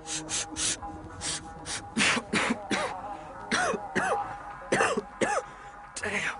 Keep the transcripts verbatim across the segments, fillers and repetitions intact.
Damn.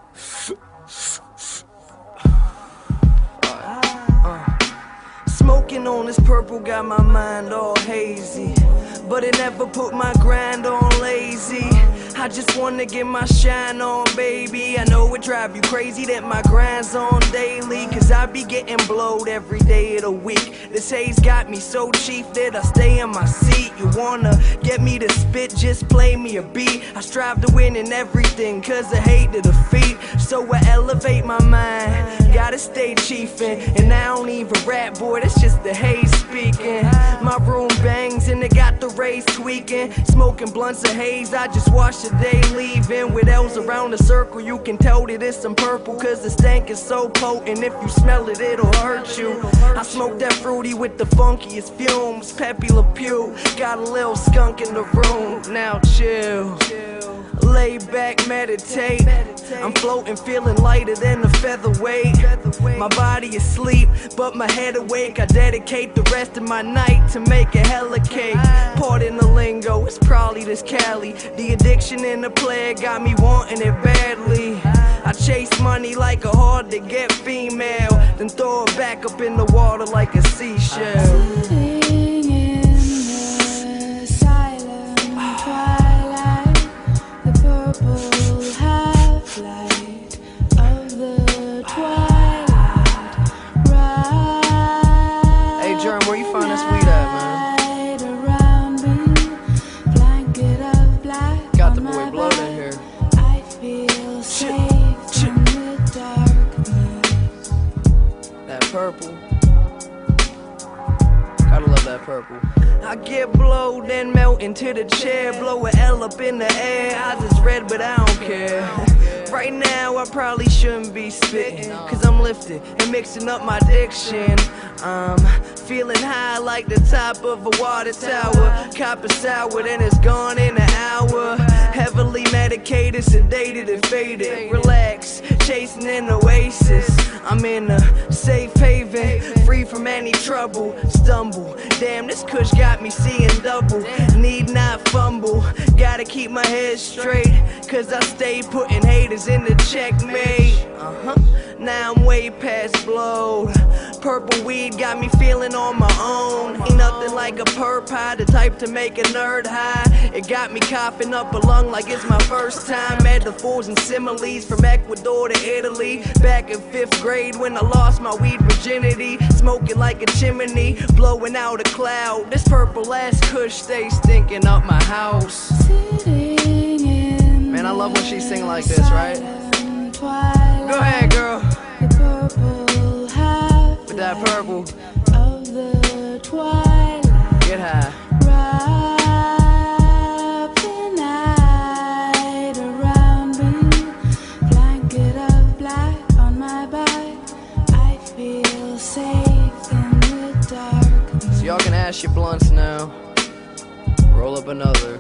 Smoking on this purple got my mind all hazy, but it never put my grind on lazy. I just wanna get my shine on, baby. I know it drive you crazy that my grind's on daily, cause I be getting blowed every day of the week. This haze got me so cheap that I stay in my seat. You wanna get me to spit, just play me a beat. I strive to win in everything, cause I hate to defeat. So I elevate my mind, gotta stay chiefin'. And I don't even rap, boy, that's just the haze speaking. My room bangs and it got the rays tweaking. Smoking blunts of haze, I just watch the day leaving. With L's around the circle, you can tell that it's some purple, cause the stank is so potent. If you smell it, it'll hurt you. I smoke that fruity with the funkiest fumes. Pepe Le Pew, got a little skunk in the room. Now chill, lay back, meditate. I'm floating, feeling lighter than a featherweight. My body asleep, but my head awake. I dedicate the rest of my night to make a hella cake. Pardon the lingo, it's probably this Cali. The addiction in the plague got me wanting it badly. I chase money like a hard to get female, then throw it back up in the water like a seashell. Where you find this weed at, man? Got the boy Blood in here. I feel safe in the darkness. That purple. Gotta love that purple. I get blowed, then melt into the chair. Blow a L up in the air. Eyes is red, but I don't care. Right now, I probably shouldn't be spitting, cause I'm lifting and mixing up my diction. Um, feeling high like the top of a water tower. Copper sour, then it's gone in an hour. Heavily medicated, sedated and faded. Relax, chasing an oasis. I'm in a safe haven, free from any trouble. Stumble, damn, this kush got me seeing double. Need not fumble, gotta keep my head straight, cause I stay putting haters in the checkmate. Uh-huh. Now I'm way past blowed. Purple weed got me feeling on my own. Ain't nothing like a perp high, the type to make a nerd high. It got me coughing up a lung like it's my first time. Metaphors and similes from Ecuador to Italy. Back in fifth grade when I lost my weed virginity. Smoking like a chimney, blowing out a cloud. This purple ass kush stays stinking up my house. Man, I love when she sing like this, right? Go ahead, girl. With that purple. Get high. So y'all can ash your blunts now. Roll up another.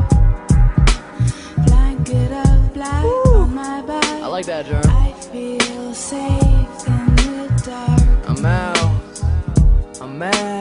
I like that, Jerm. I feel safe in the dark. I'm out. I'm out.